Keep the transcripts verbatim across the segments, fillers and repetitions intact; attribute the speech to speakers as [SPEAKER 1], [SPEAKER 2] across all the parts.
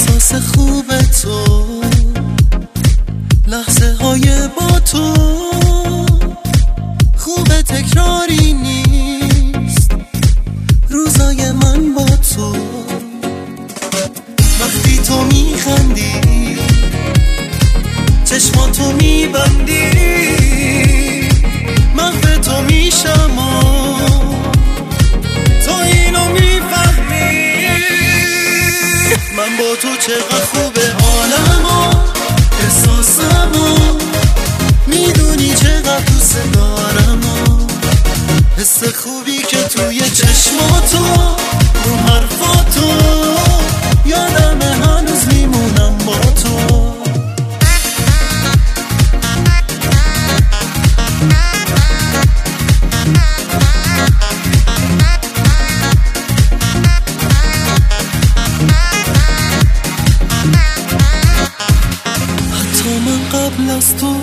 [SPEAKER 1] احساس خوب تو، لحظه های با تو، خوب تکراری نیست روزای من با تو. وقتی تو میخندی چشماتو میبندی، محو تو میشم و تو اینو میفهمی. من با تو چقدر خوبه حالم و احساسم و میدونی چقدر دوست دارم و حس خوبی که توی چشماتو رو حرفاتو یادمه هنوز میمونم با تو. قبل از تو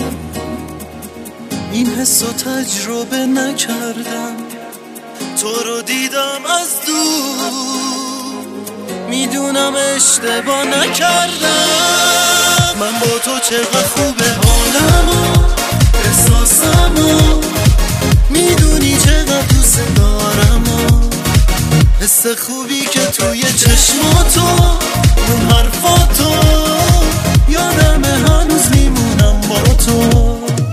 [SPEAKER 1] این حس رو تجربه نکردم، تو رو دیدم از دور میدونم اشتباه نکردم. من با تو چقدر خوبه حالم و احساسم و میدونی چقدر دوست دارم و حس خوبی که توی چشماتو اون حرفاتو یادمه هنوز میمونم با تو.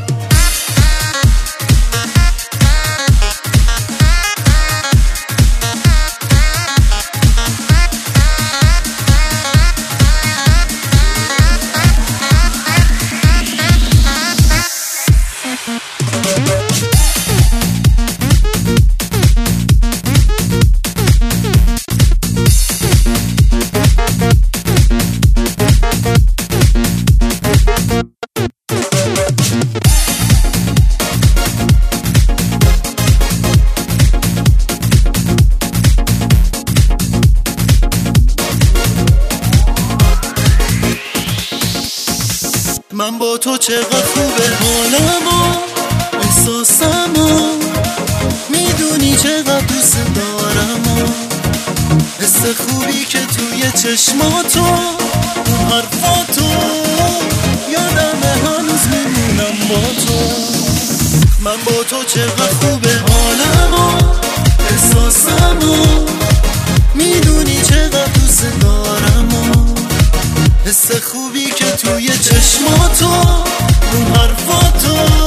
[SPEAKER 1] من با تو چقدر خوبه حالم و احساسم و میدونی چقدر دوست دارم و حس خوبی که توی چشماتو اون حرفاتو یادمه هنوز میمونم با تو. من با تو چقدر خوبه حالم و احساسم و میدونی چقدر دوست دارم و حس خوبی که توی چشماتو اون حرفاتو